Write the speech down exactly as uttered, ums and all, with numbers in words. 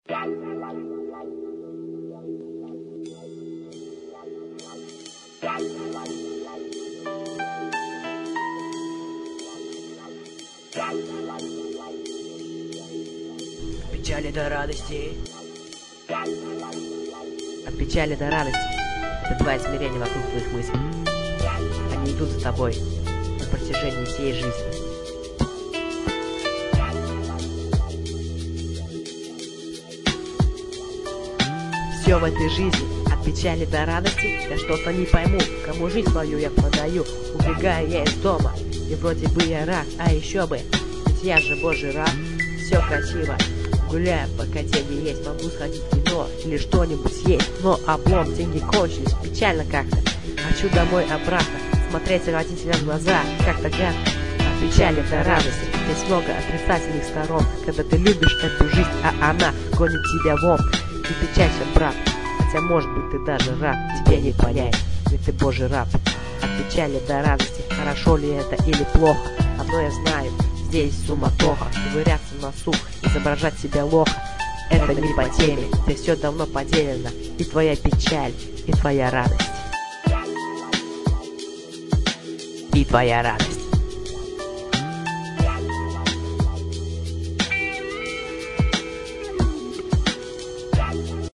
От печали до радости. От печали до радости. Это два измерения вокруг твоих мыслей. Они идут за тобой на протяжении всей жизни. Все в этой жизни, от печали до радости, я что-то не пойму, кому жизнь мою я продаю, убегаю я из дома, и вроде бы я рад, а еще бы, ведь я же божий раб, все красиво, гуляю, пока деньги есть, могу сходить в кино или что-нибудь съесть, но облом, деньги кончились, печально как-то, хочу домой обратно, смотреть родителям в глаза, как-то гадко, от печали до радости, здесь много отрицательных сторон, когда ты любишь эту жизнь, а она гонит тебя вон. Не печалься, брат, хотя может быть ты даже рад, тебе не понять, ведь ты божий раб. От печали до радости, хорошо ли это или плохо, одно я знаю, здесь суматоха, ковыряться в носу, изображать себя лоха, это не по теме, здесь все давно поделено, и твоя печаль, и твоя радость, и твоя радость.